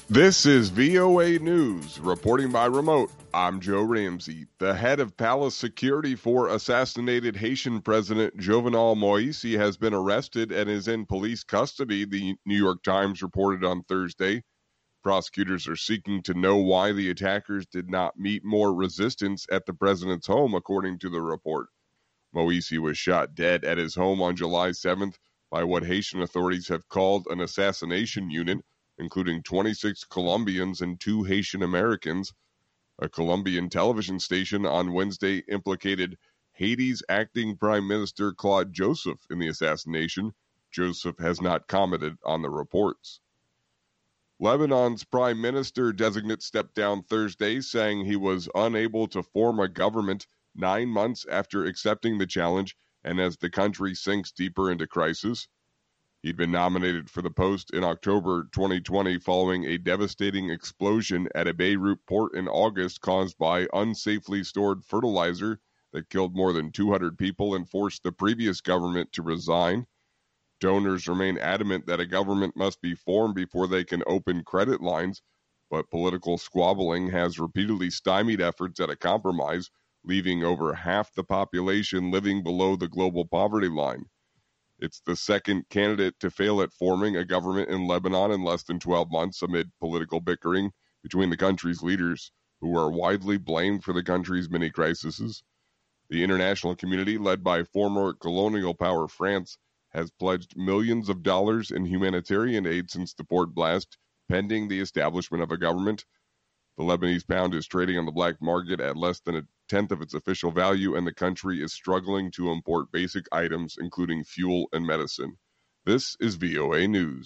This is VOA News, reporting by remote. I'm Joe Ramsey. The head of palace security for assassinated Haitian President Jovenel Moise has been arrested and is in police custody, the New York Times reported on Thursday. Prosecutors are seeking to know why the attackers did not meet more resistance at the president's home, according to the report. Moise was shot dead at his home on July 7th by what Haitian authorities have called an assassination unit, including 26 Colombians and 2 Haitian Americans. A Colombian television station on Wednesday implicated Haiti's acting Prime Minister Claude Joseph in the assassination. Joseph has not commented on the reports. Lebanon's Prime Minister-designate stepped down Thursday, saying he was unable to form a government 9 months after accepting the challenge and as the country sinks deeper into crisis. He'd been nominated for the post in October 2020 following a devastating explosion at a Beirut port in August caused by unsafely stored fertilizer that killed more than 200 people and forced the previous government to resign. Donors remain adamant that a government must be formed before they can open credit lines, but political squabbling has repeatedly stymied efforts at a compromise, leaving over half the population living below the global poverty line. It's the second candidate to fail at forming a government in Lebanon in less than 12 months amid political bickering between the country's leaders, who are widely blamed for the country's many crises. The international community, led by former colonial power France, has pledged millions of dollars in humanitarian aid since the port blast, pending the establishment of a government. The Lebanese pound is trading on the black market at less than a tenth of its official value, and the country is struggling to import basic items, including fuel and medicine. This is VOA News.